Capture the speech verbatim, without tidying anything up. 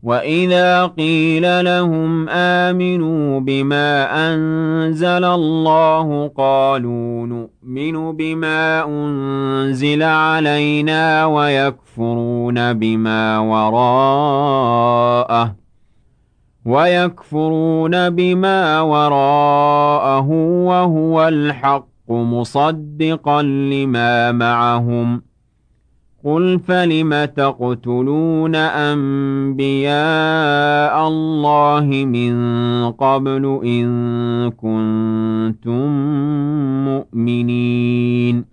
وَإِذَا قِيلَ لَهُمْ آمِنُوا بِمَا أَنزَلَ اللَّهُ قَالُوا نُؤْمِنُ بِمَا أُنزِلَ عَلَيْنَا وَيَكْفُرُونَ بِمَا وَرَاءَهُ وَيَكْفُرُونَ بِمَا وَرَاءَهُ وَهُوَ الْحَقُّ مُصَدِّقًا لِّمَا مَعَهُمْ قُلْ فَلِمَ تَقْتُلُونَ أَنبِيَاءَ اللَّهِ مِن قَبْلُ إِن كُنتُم مُّؤْمِنِينَ